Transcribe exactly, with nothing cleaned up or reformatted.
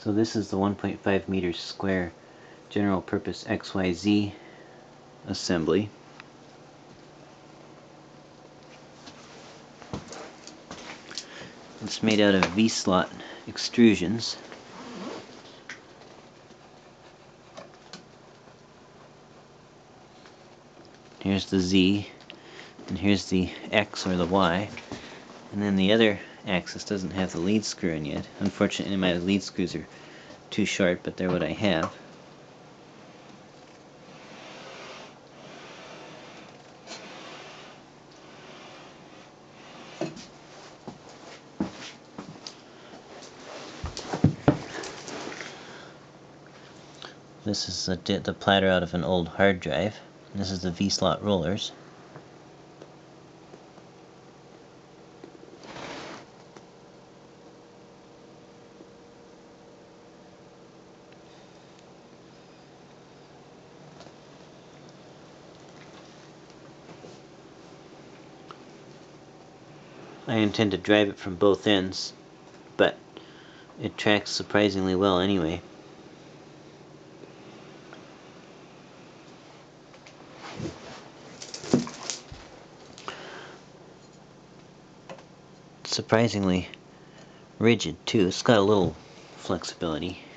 So this is the one point five meters square general purpose X Y Z assembly. It's made out of V-slot extrusions. Here's the Z, and here's the X or the Y, and then the other axis doesn't have the lead screw in yet. Unfortunately, my lead screws are too short, but they're what I have. This is the, the platter out of an old hard drive. This is the V-slot rollers. I intend to drive it from both ends, but it tracks surprisingly well anyway. Surprisingly rigid too. It's got a little flexibility.